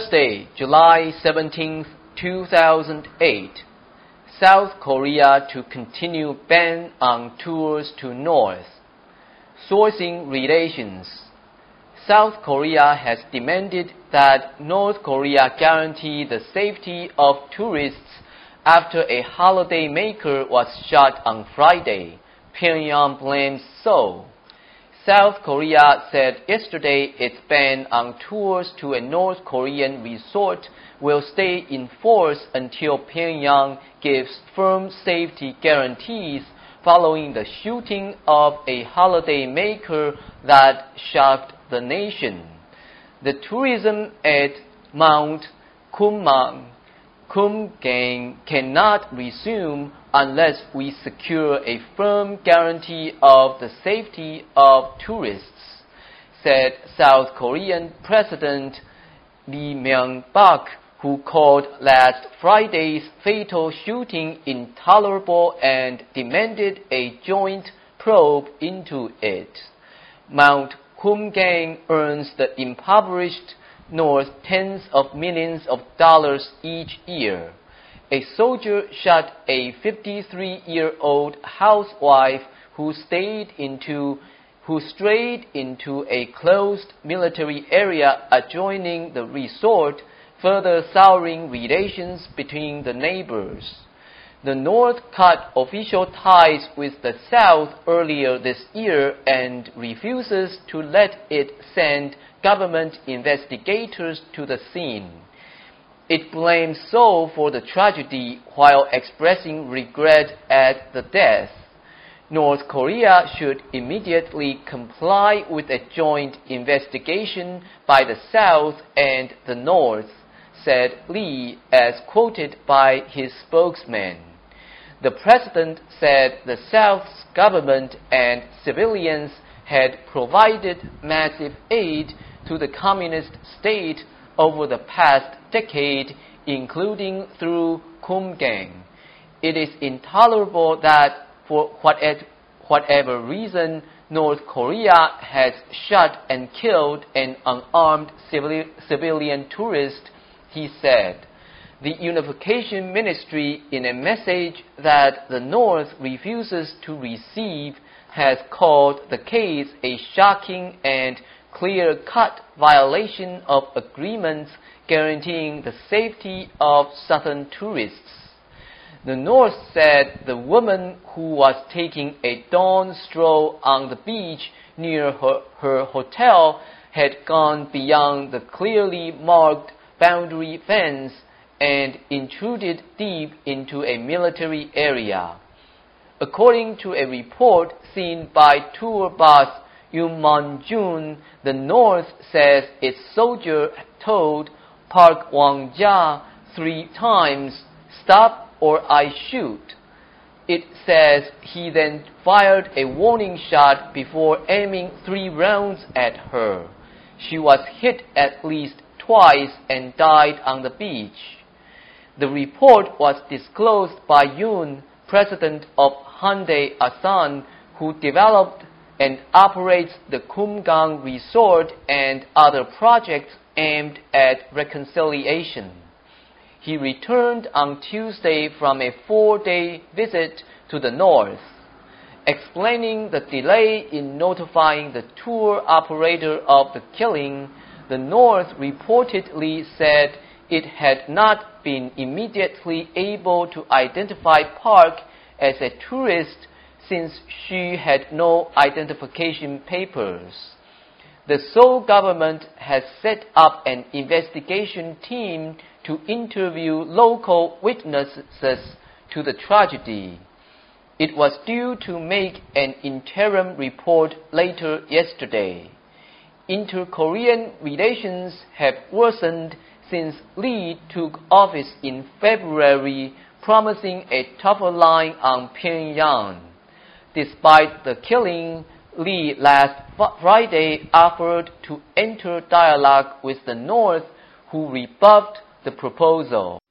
Thursday, July 17, 2008, South Korea to continue ban on tours to North. Sourcing relations. South Korea has demanded that North Korea guarantee the safety of tourists after a holidaymaker was shot on Friday. Pyongyang blames Seoul. South Korea said yesterday its ban on tours to a North Korean resort will stay in force until Pyongyang gives firm safety guarantees following the shooting of a holidaymaker that shocked the nation. The tourism at Mount Kumgang cannot resume unless we secure a firm guarantee of the safety of tourists, said South Korean President Lee Myung-bak, who called last Friday's fatal shooting intolerable and demanded a joint probe into it. Mount Kumgang earns the impoverished North tens of millions of dollars each year. A soldier shot a 53-year-old housewife who strayed into a closed military area adjoining the resort, further souring relations between the neighbors. The North cut official ties with the South earlier this year and refuses to let it send government investigators to the scene. It blames Seoul for the tragedy while expressing regret at the death. North Korea should immediately comply with a joint investigation by the South and the North, said Lee, as quoted by his spokesman. The president said the South's government and civilians had provided massive aid to the communist state over the past decade, including through Kumgang. It is intolerable that, for whatever reason, North Korea has shot and killed an unarmed civilian tourist, he said. The Unification Ministry, in a message that the North refuses to receive, has called the case a shocking and clear-cut violation of agreements guaranteeing the safety of Southern tourists. The North said the woman who was taking a dawn stroll on the beach near her hotel had gone beyond the clearly marked boundary fence and intruded deep into a military area. According to a report seen by tour boss Yoon Mon-jun, the North says its soldier told Park Wang-ja 3 times, "Stop or I shoot." It says he then fired a warning shot before aiming 3 rounds at her. She was hit at least twice and died on the beach. The report was disclosed by Yoon, president of Hyundai Asan, who developed and operates the Kumgang Resort and other projects aimed at reconciliation. He returned on Tuesday from a 4-day visit to the North. Explaining the delay in notifying the tour operator of the killing, the North reportedly said it had not been immediately able to identify Park as a tourist since she had no identification papers. The Seoul government has set up an investigation team to interview local witnesses to the tragedy. It was due to make an interim report later yesterday. Inter-Korean relations have worsened since Lee took office in February, promising a tougher line on Pyongyang. Despite the killing, Lee last Friday offered to enter dialogue with the North, who rebuffed the proposal.